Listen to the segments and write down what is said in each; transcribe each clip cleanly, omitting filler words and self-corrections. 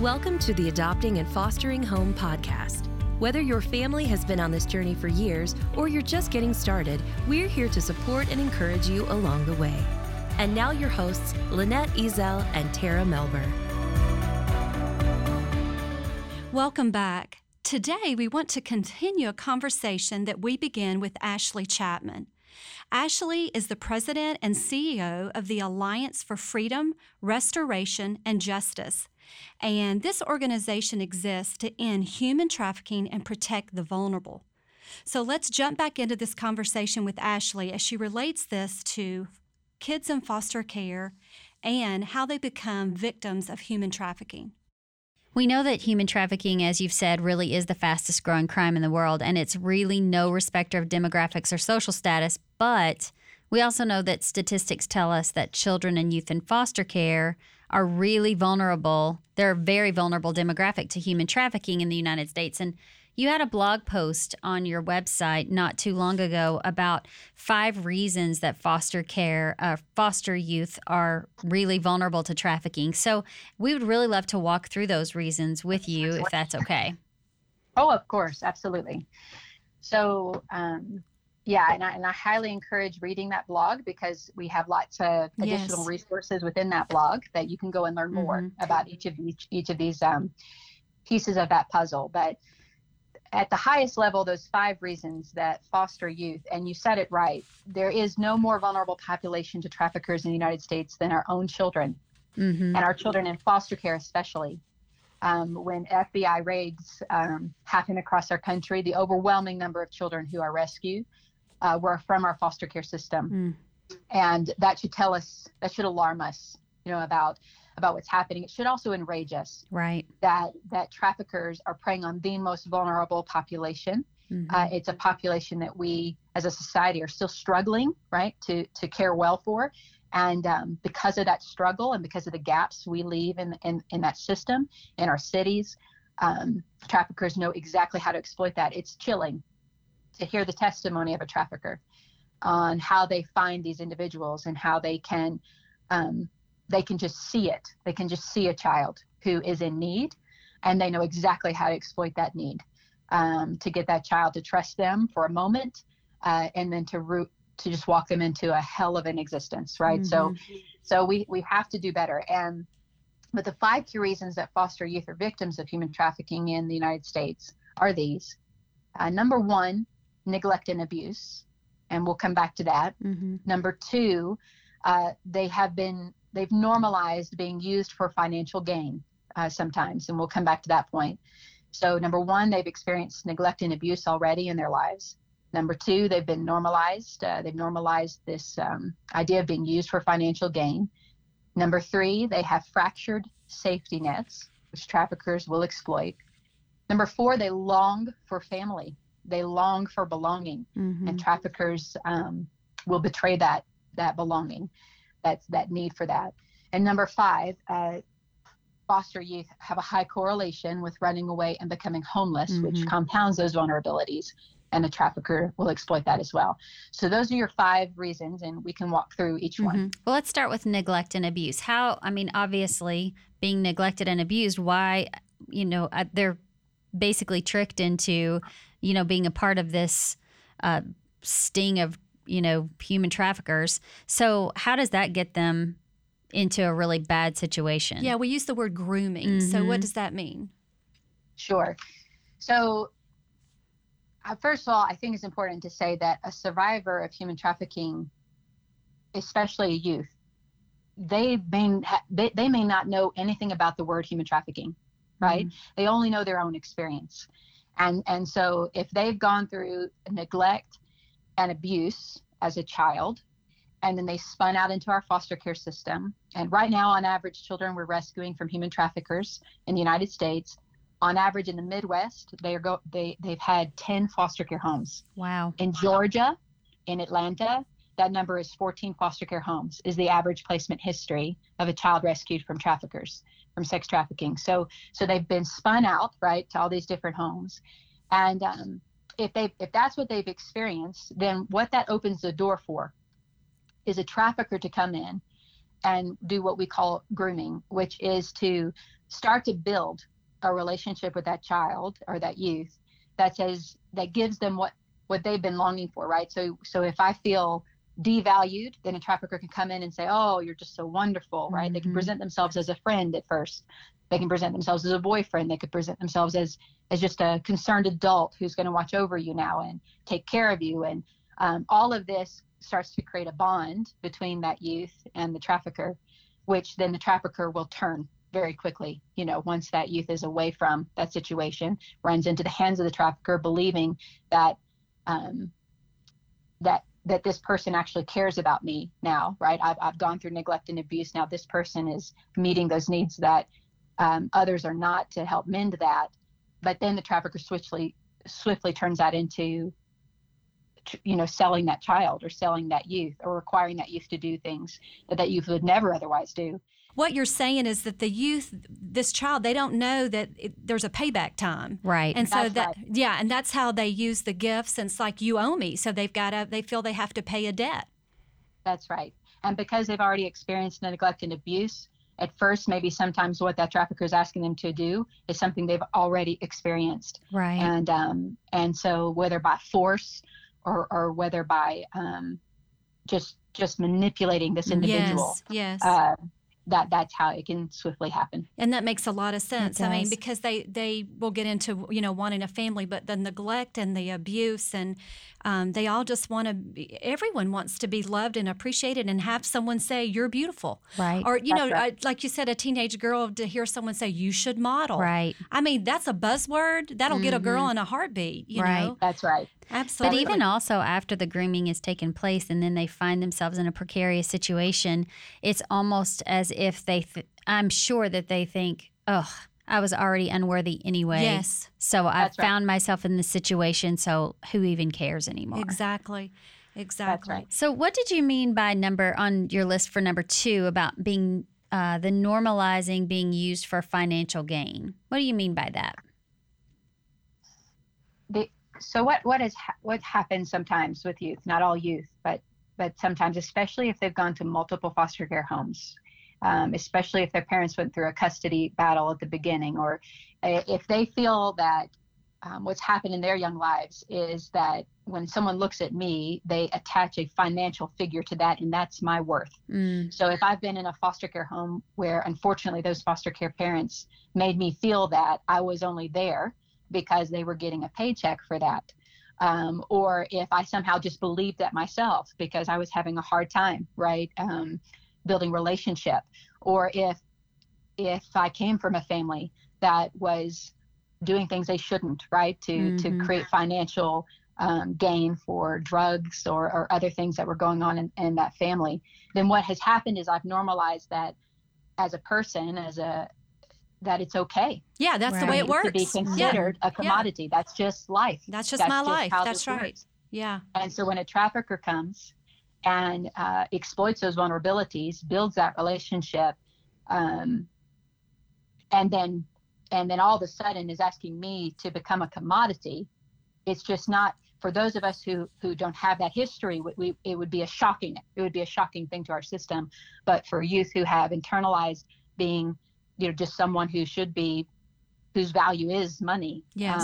Welcome to the Adopting and Fostering Home podcast. Whether your family has been on this journey for years or you're just getting started, we're here to support and encourage you along the way. And now your hosts, Lynette Ezel and Tara Melber. Welcome back. Today, we want to continue a conversation that we began with Ashley Chapman. Ashley is the president and CEO of the Alliance for Freedom, Restoration, and Justice. And this organization exists to end human trafficking and protect the vulnerable. So let's jump back into this conversation with Ashley as she relates this to kids in foster care and how they become victims of human trafficking. We know that human trafficking, as you've said, really is the fastest growing crime in the world, and it's really no respecter of demographics or social status. But we also know that statistics tell us that children and youth in foster care are really vulnerable. They're a very vulnerable demographic to human trafficking in the United States. And you had a blog post on your website not too long ago about 5 reasons that foster youth are really vulnerable to trafficking. So we would really love to walk through those reasons with you, if that's okay. Oh, of course. Absolutely. So, and I highly encourage reading that blog because we have lots of additional resources within that blog that you can go and learn more about each of these pieces of that puzzle. But at the highest level, those 5 reasons that foster youth, and you said it right, there is no more vulnerable population to traffickers in the United States than our own children, and our children in foster care especially. When FBI raids happen across our country, the overwhelming number of children who are rescued were from our foster care system. And that should alarm us, about what's happening. It should also enrage us, right? That traffickers are preying on the most vulnerable population. It's a population that we, as a society, are still struggling, right, to care well for. And because of that struggle and because of the gaps we leave in that system, in our cities, traffickers know exactly how to exploit that. It's chilling to hear the testimony of a trafficker on how they find these individuals and how they can just see it. They can just see a child who is in need, and they know exactly how to exploit that need, to get that child to trust them for a moment, and then to just walk them into a hell of an existence, right? So we have to do better. But the 5 key reasons that foster youth are victims of human trafficking in the United States are these. Number 1, neglect and abuse, and we'll come back to that. Number 2, they've normalized being used for financial gain sometimes, and we'll come back to that point. So number 1, they've experienced neglect and abuse already in their lives. Number 2, they've been normalized. They've normalized this idea of being used for financial gain. Number 3, they have fractured safety nets, which traffickers will exploit. Number 4, they long for family. They long for belonging, and traffickers will betray that belonging. That need for that. And number 5, foster youth have a high correlation with running away and becoming homeless, which compounds those vulnerabilities, and a trafficker will exploit that as well. So those are your 5 reasons, and we can walk through each one. Well, let's start with neglect and abuse. Obviously, being neglected and abused, why, they're basically tricked into, being a part of this sting of human traffickers. So how does that get them into a really bad situation? Yeah, we use the word grooming. So what does that mean? Sure. So first of all, I think it's important to say that a survivor of human trafficking, especially a youth, they may not know anything about the word human trafficking, right? They only know their own experience. And so if they've gone through neglect and abuse as a child, and then they spun out into our foster care system. And right now, on average, children we're rescuing from human traffickers in the United States, on average in the Midwest, they've had 10 foster care homes. Wow. In Georgia, in Atlanta, that number is 14 foster care homes, is the average placement history of a child rescued from traffickers, from sex trafficking. So they've been spun out, right, to all these different homes. And if that's what they've experienced, then what that opens the door for is a trafficker to come in and do what we call grooming, which is to start to build a relationship with that child or that youth that gives them what they've been longing for, right? So if I feel devalued, then a trafficker can come in and say, oh, you're just so wonderful, right? They can present themselves as a friend at first. They can present themselves as a boyfriend. They could present themselves as just a concerned adult who's going to watch over you now and take care of you. And all of this starts to create a bond between that youth and the trafficker, which then the trafficker will turn very quickly, once that youth is away from that situation, runs into the hands of the trafficker, believing that that this person actually cares about me now, right? I've gone through neglect and abuse. Now this person is meeting those needs that others are not, to help mend that. But then the trafficker swiftly turns that into, selling that child or selling that youth or requiring that youth to do things that youth would never otherwise do. What you're saying is that the youth, this child, they don't know that there's a payback time. Right. And so right. Yeah, and that's how they use the gifts. And it's like, you owe me. So they feel they have to pay a debt. That's right. And because they've already experienced neglect and abuse, at first, maybe sometimes what that trafficker is asking them to do is something they've already experienced. Right. And so whether by force or whether by just manipulating this individual. Yes. That's how it can swiftly happen. And that makes a lot of sense. I mean, because they will get into, wanting a family, but the neglect and the abuse, and they all just everyone wants to be loved and appreciated and have someone say, you're beautiful. Right. Or, right. like you said, a teenage girl, to hear someone say, you should model. Right. I mean, that's a buzzword. That'll get a girl in a heartbeat, you know? That's right. Absolutely. But even also after the grooming has taken place and then they find themselves in a precarious situation, it's almost as if I'm sure that they think, oh, I was already unworthy anyway. Yes. So I That's right. found myself in this situation, so who even cares anymore? Exactly. That's right. So what did you mean by on your list for number 2 about being the normalizing being used for financial gain? What do you mean by that? So what happens sometimes with youth, not all youth, but sometimes, especially if they've gone to multiple foster care homes, especially if their parents went through a custody battle at the beginning, or if they feel that what's happened in their young lives is that when someone looks at me, they attach a financial figure to that, and that's my worth. So if I've been in a foster care home where unfortunately those foster care parents made me feel that I was only there because they were getting a paycheck for that, or if I somehow just believed that myself because I was having a hard time, right, building relationship, or if I came from a family that was doing things they shouldn't, right, to create financial gain for drugs or other things that were going on in that family, then what has happened is I've normalized that as a person, that it's okay. Yeah, that's the way it works. To be considered a commodity. Yeah. That's just life. That's just my life. That's right. Works. Yeah. And so when a trafficker comes and exploits those vulnerabilities, builds that relationship, and then all of a sudden is asking me to become a commodity, it's just not, for those of us who don't have that history, it would be a shocking thing to our system. But for youth who have internalized being, just someone whose value is money. Yes.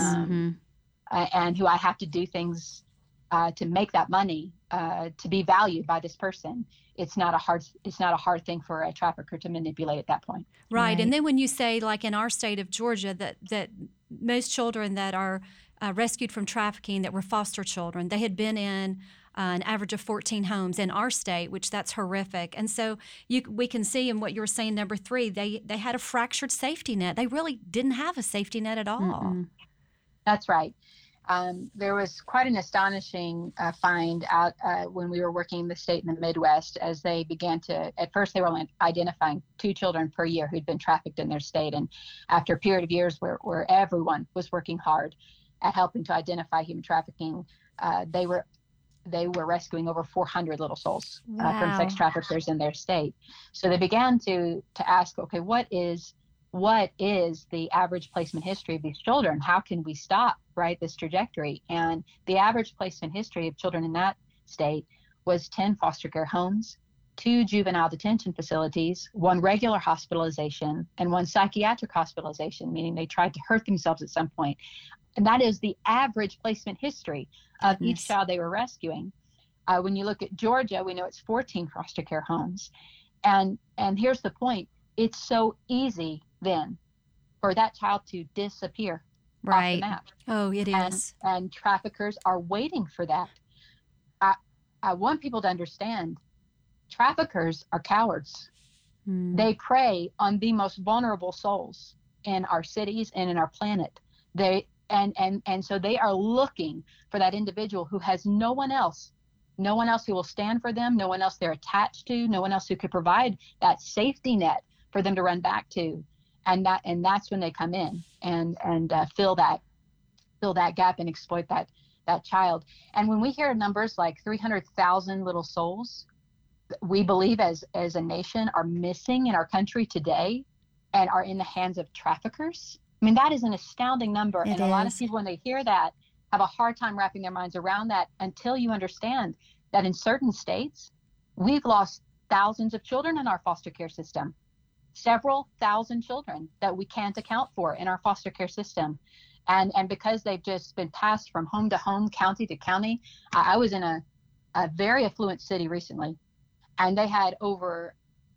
And who I have to do things to make that money, to be valued by this person. It's not a hard thing for a trafficker to manipulate at that point. Right. And then when you say, like in our state of Georgia, that most children that are rescued from trafficking that were foster children, they had been in an average of 14 homes in our state, which that's horrific. And so we can see in what you were saying, number 3, they had a fractured safety net. They really didn't have a safety net at all. That's right. There was quite an astonishing find out when we were working in the state in the Midwest, as they began to, at first they were only identifying 2 children per year who'd been trafficked in their state. And after a period of years where everyone was working hard at helping to identify human trafficking, they were rescuing over 400 little souls from sex traffickers in their state. So they began to ask, okay, what is the average placement history of these children? How can we stop, right, this trajectory? And the average placement history of children in that state was 10 foster care homes, 2 juvenile detention facilities, 1 regular hospitalization, and 1 psychiatric hospitalization, meaning they tried to hurt themselves at some point. And that is the average placement history of each child they were rescuing. When you look at Georgia, we know it's 14 foster care homes. And here's the point. It's so easy then for that child to disappear off the map. Oh, it is. And traffickers are waiting for that. I want people to understand traffickers are cowards. They prey on the most vulnerable souls in our cities and in our planet. And so they are looking for that individual who has no one else who will stand for them, no one else they're attached to, no one else who could provide that safety net for them to run back to. And that's when they come in and fill that gap and exploit that child. And when we hear numbers like 300,000 little souls, we believe as a nation are missing in our country today and are in the hands of traffickers. I mean, that is an astounding number. A lot of people, when they hear that, have a hard time wrapping their minds around that until you understand that in certain states, we've lost thousands of children in our foster care system, several thousand children that we can't account for in our foster care system. And because they've just been passed from home to home, county to county. I was in a very affluent city recently, and they had over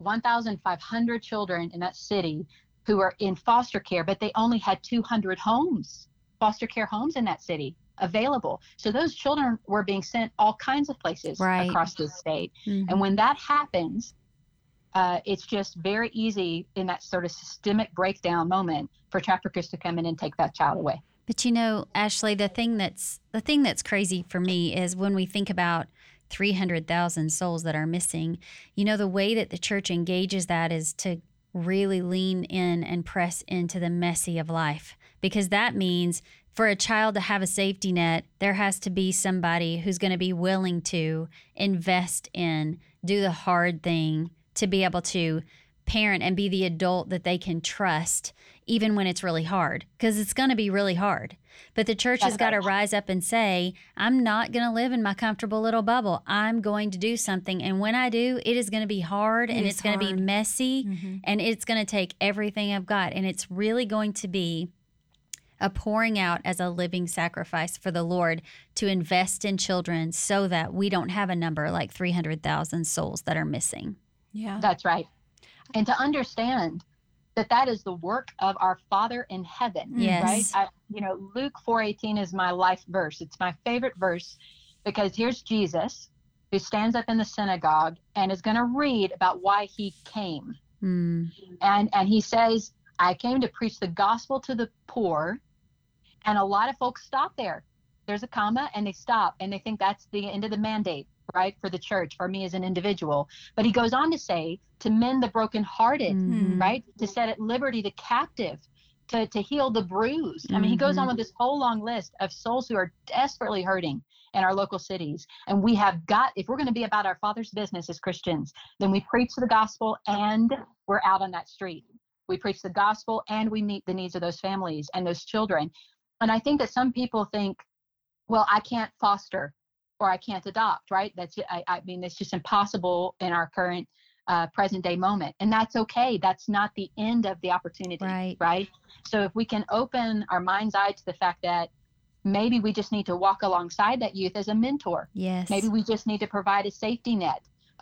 1,500 children in that city who were in foster care, but they only had 200 homes, foster care homes in that city available. So those children were being sent all kinds of places across the state. And when that happens, it's just very easy in that sort of systemic breakdown moment for traffickers to come in and take that child away. But Ashley, the thing that's crazy for me is when we think about 300,000 souls that are missing, the way that the church engages that is to really lean in and press into the messy of life, because that means for a child to have a safety net, there has to be somebody who's going to be willing to invest in, do the hard thing, to be able to parent and be the adult that they can trust, even when it's really hard, because it's going to be really hard. But the church has got to rise up and say, I'm not going to live in my comfortable little bubble. I'm going to do something. And when I do, it is going to be hard and it's going to be messy and it's going to take everything I've got. And it's really going to be a pouring out as a living sacrifice for the Lord to invest in children so that we don't have a number like 300,000 souls that are missing. Yeah, that's right. And to understand that is the work of our Father in heaven. Yes. Right? Luke 4:18 is my life verse. It's my favorite verse because here's Jesus who stands up in the synagogue and is going to read about why he came. And he says, I came to preach the gospel to the poor. And a lot of folks stop there. There's a comma and they stop and they think that's the end of the mandate, right, for the church or me as an individual. But he goes on to say to mend the brokenhearted, right, to set at liberty the captive, to heal the bruised. I mean, he goes on with this whole long list of souls who are desperately hurting in our local cities. And we have got, if we're going to be about our Father's business as Christians, then we preach the gospel and we're out on that street. We preach the gospel and we meet the needs of those families and those children. And I think that some people think, well, I can't foster or I can't adopt, right? I mean, it's just impossible in our current present day moment. And that's okay. That's not the end of the opportunity, right? So if we can open our mind's eye to the fact that maybe we just need to walk alongside that youth as a mentor. Yes. Maybe we just need to provide a safety net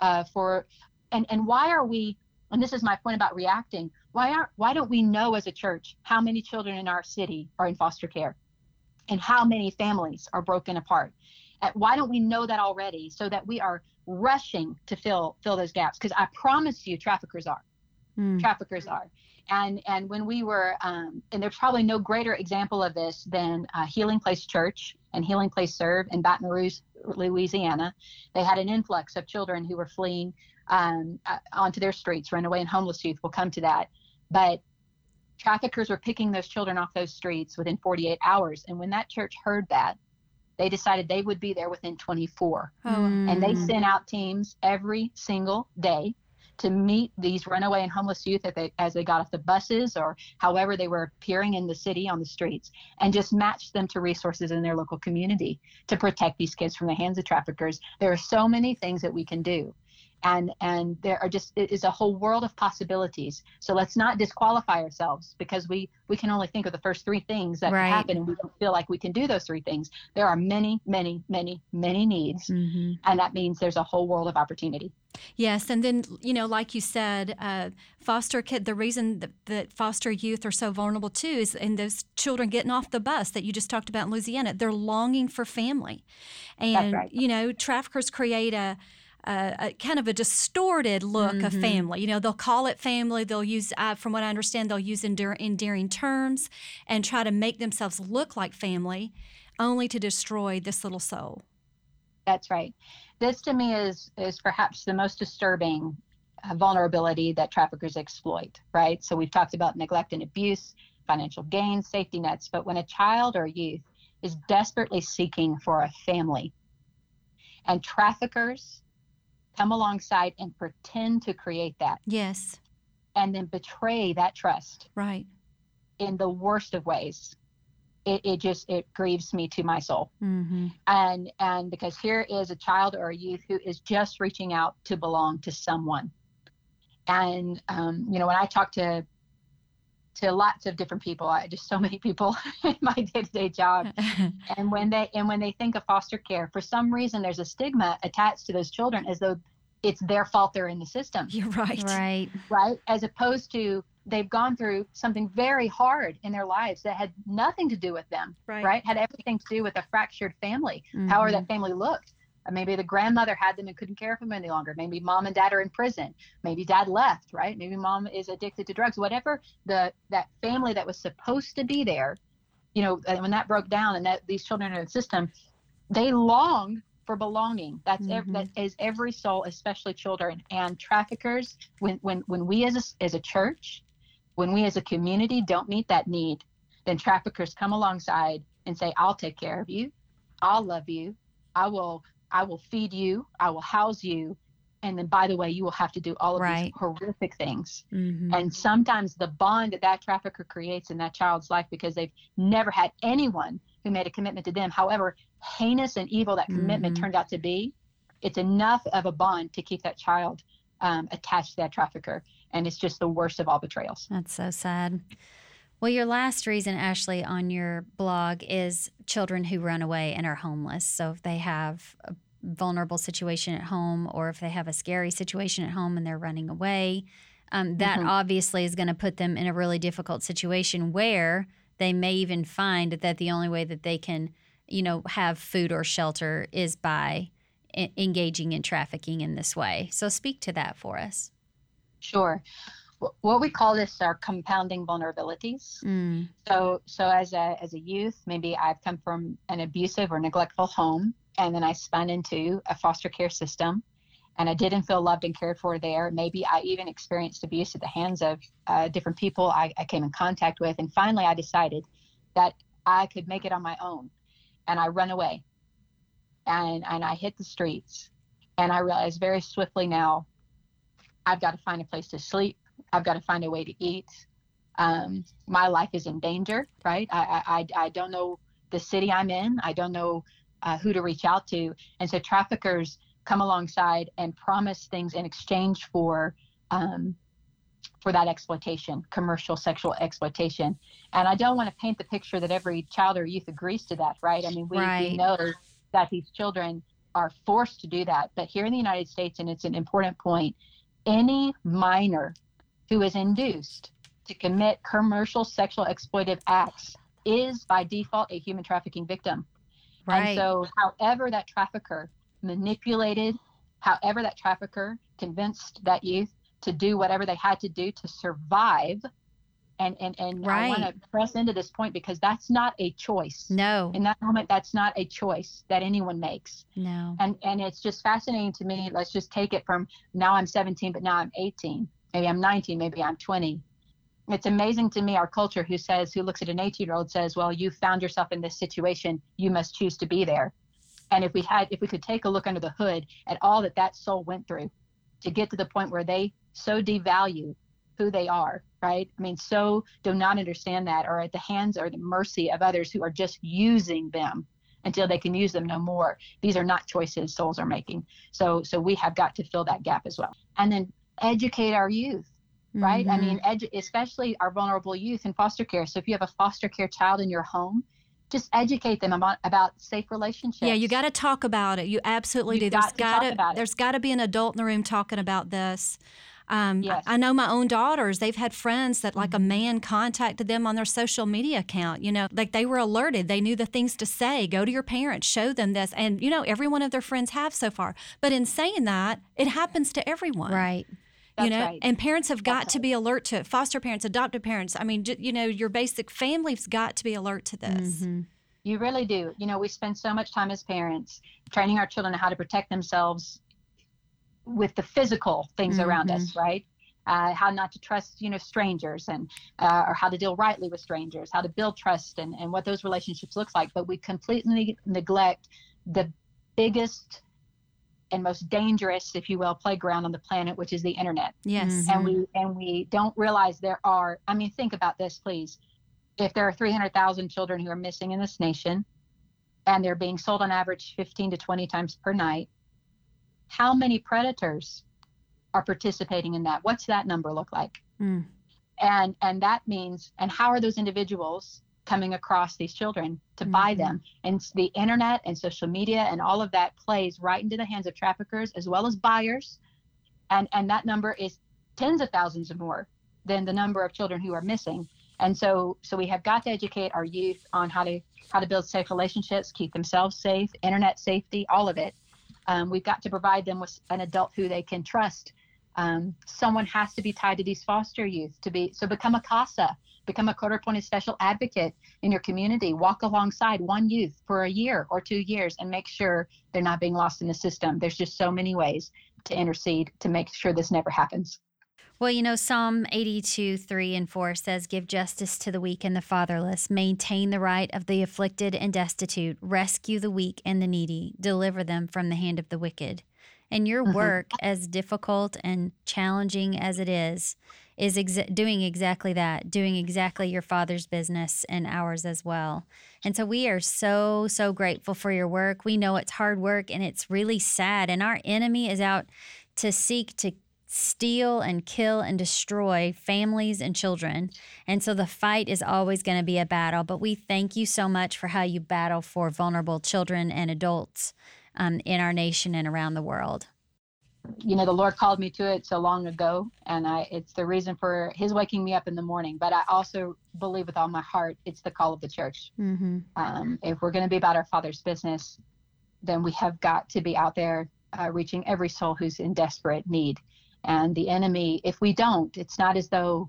and why are we, and this is my point about reacting, why don't we know as a church how many children in our city are in foster care and how many families are broken apart? Why don't we know that already so that we are rushing to fill those gaps? Because I promise you, traffickers are. Traffickers are. And when we were, and there's probably no greater example of this than Healing Place Church and Healing Place Serve in Baton Rouge, Louisiana. They had an influx of children who were fleeing onto their streets. Runaway and homeless youth, we'll come to that. But traffickers were picking those children off those streets within 48 hours. And when that church heard that, they decided they would be there within 24. And they sent out teams every single day to meet these runaway and homeless youth as they got off the buses or however they were appearing in the city on the streets, and just match them to resources in their local community to protect these kids from the hands of traffickers. There are so many things that we can do. And there are just, it is a whole world of possibilities. So let's not disqualify ourselves because we can only think of the first three things that could happen, and we don't feel like we can do those three things. There are many, many, many, many needs, and that means there's a whole world of opportunity. Yes, and then, like you said, the reason that foster youth are so vulnerable too is in those children getting off the bus that you just talked about in Louisiana. They're longing for family. And, That's right. Traffickers create a kind of a distorted look of family. They'll call it family. They'll use, from what I understand, they'll use endearing terms and try to make themselves look like family, only to destroy this little soul. That's right. This to me is perhaps the most disturbing vulnerability that traffickers exploit, right? So we've talked about neglect and abuse, financial gain, safety nets, but when a child or youth is desperately seeking for a family, and traffickers come alongside and pretend to create that. Yes. And then betray that trust. Right. In the worst of ways. It grieves me to my soul. Mm-hmm. And because here is a child or a youth who is just reaching out to belong to someone. And, when I talk to lots of different people, just so many people in my day-to-day job. And when they think of foster care, for some reason, there's a stigma attached to those children as though it's their fault they're in the system. You're right. Right. As opposed to they've gone through something very hard in their lives that had nothing to do with them. Right. Had everything to do with a fractured family, however that family looked. Maybe the grandmother had them and couldn't care for them any longer. Maybe mom and dad are in prison. Maybe dad left, right? Maybe mom is addicted to drugs. Whatever that family that was supposed to be there, when that broke down and that these children are in the system, they long for belonging. That is every soul, especially children. And traffickers, when we as a church, when we as a community don't meet that need, then traffickers come alongside and say, I'll take care of you. I'll love you. I will feed you, I will house you, and then, by the way, you will have to do all of these horrific things. And sometimes the bond that trafficker creates in that child's life, because they've never had anyone who made a commitment to them, however heinous and evil that commitment turned out to be, it's enough of a bond to keep that child attached to that trafficker. And it's just the worst of all betrayals. That's so sad. Well, your last reason, Ashley, on your blog is children who run away and are homeless. So if they have a vulnerable situation at home, or if they have a scary situation at home and they're running away, that obviously is going to put them in a really difficult situation where they may even find that the only way that they can, have food or shelter is by engaging in trafficking in this way. So speak to that for us. Sure. What we call this are compounding vulnerabilities. So as a youth, maybe I've come from an abusive or neglectful home, and then I spun into a foster care system, and I didn't feel loved and cared for there. Maybe I even experienced abuse at the hands of different people I came in contact with, and finally I decided that I could make it on my own, and I run away, and I hit the streets, and I realized very swiftly now I've got to find a place to sleep. I've got to find a way to eat. My life is in danger, right? I don't know the city I'm in. I don't know who to reach out to. And so traffickers come alongside and promise things in exchange for that exploitation, commercial sexual exploitation. And I don't want to paint the picture that every child or youth agrees to that, right? I mean, we know that these children are forced to do that. But here in the United States, and it's an important point, any minor who is induced to commit commercial sexual exploitive acts is by default a human trafficking victim. Right. And so however that trafficker manipulated, however that trafficker convinced that youth to do whatever they had to do to survive, and I want to press into this point because that's not a choice. No. In that moment, that's not a choice that anyone makes. No. And it's just fascinating to me. Let's just take it from now I'm 17, but now I'm 18. Maybe I'm 19, maybe I'm 20. It's amazing to me, our culture who looks at an 18-year-old says, well, you found yourself in this situation, you must choose to be there. And if we could take a look under the hood at all that soul went through to get to the point where they so devalue who they are, right? I mean, so do not understand that, or at the hands or the mercy of others who are just using them. until they can use them no more. These are not choices souls are making. So we have got to fill that gap as well. And then educate our youth, right? I mean, especially our vulnerable youth in foster care. So if you have a foster care child in your home, just educate them about safe relationships. Yeah, you got to talk about it. You absolutely do. There's got to be an adult in the room talking about this. Yes. I know my own daughters, they've had friends that like a man contacted them on their social media account, like they were alerted. They knew the things to say. Go to your parents, show them this. And, every one of their friends have so far. But in saying that, it happens to everyone. Right. That's right. And parents have got to be alert to it. Foster parents, adoptive parents. I mean, your basic family's got to be alert to this. Mm-hmm. You really do. We spend so much time as parents training our children on how to protect themselves with the physical things around us, right? How not to trust, strangers and or how to deal rightly with strangers, how to build trust and what those relationships look like. But we completely neglect the biggest and most dangerous, if you will, playground on the planet, which is the internet. Yes. And we don't realize think about this, please. If there are 300,000 children who are missing in this nation and they're being sold on average 15 to 20 times per night, how many predators are participating in that? What's that number look like? And that means, and how are those individuals coming across these children to buy them? And the internet and social media and all of that plays right into the hands of traffickers as well as buyers. And that number is tens of thousands more than the number of children who are missing. And so we have got to educate our youth on how to build safe relationships, keep themselves safe, internet safety, all of it. We've got to provide them with an adult who they can trust. Someone has to be tied to these foster youth so become a CASA, become a court-appointed special advocate in your community, walk alongside one youth for a year or 2 years and make sure they're not being lost in the system. There's just so many ways to intercede to make sure this never happens. Well, Psalm 82, 3 and 4 says, "Give justice to the weak and the fatherless, maintain the right of the afflicted and destitute, rescue the weak and the needy, deliver them from the hand of the wicked." And your work, as difficult and challenging as it is doing exactly that, doing exactly your Father's business and ours as well. And so we are so, so grateful for your work. We know it's hard work and it's really sad. And our enemy is out to seek to steal and kill and destroy families and children. And so the fight is always going to be a battle. But we thank you so much for how you battle for vulnerable children and adults in our nation and around the world. The Lord called me to it so long ago, and it's the reason for His waking me up in the morning. But I also believe with all my heart, it's the call of the church. If we're going to be about our Father's business, then we have got to be out there reaching every soul who's in desperate need. And the enemy, if we don't, it's not as though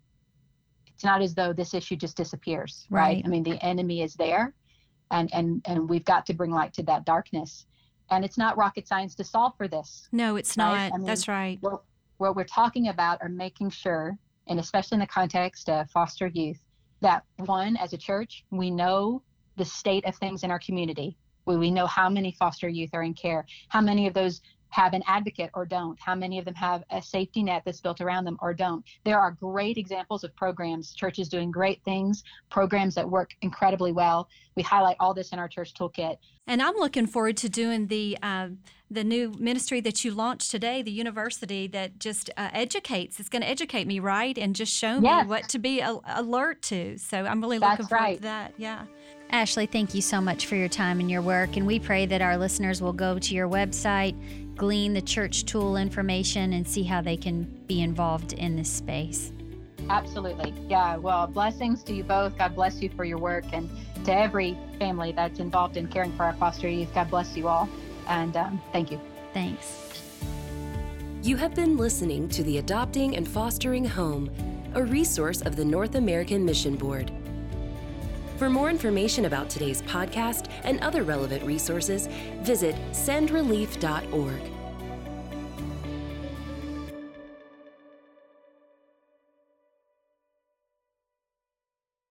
this issue just disappears, right? I mean, the enemy is there, and we've got to bring light to that darkness. And it's not rocket science to solve for this. No, it's right? not. That's right. What we're talking about are making sure, and especially in the context of foster youth, that one, as a church, we know the state of things in our community. We know how many foster youth are in care, how many of those have an advocate or don't, how many of them have a safety net that's built around them or don't. There are great examples of programs, churches doing great things, programs that work incredibly well. We highlight all this in our church toolkit. And I'm looking forward to doing the new ministry that you launched today, the university that just educates. It's going to educate me, right? And just show me what to be alert to. So I'm really looking forward to that. Yeah. Ashley, thank you so much for your time and your work. And we pray that our listeners will go to your website, glean the church tool information, and see how they can be involved in this space. Absolutely. Yeah. Well, blessings to you both. God bless you for your work. And to every family that's involved in caring for our foster youth, God bless you all. And thank you. Thanks. You have been listening to the Adopting and Fostering Home, a resource of the North American Mission Board. For more information about today's podcast and other relevant resources, visit sendrelief.org.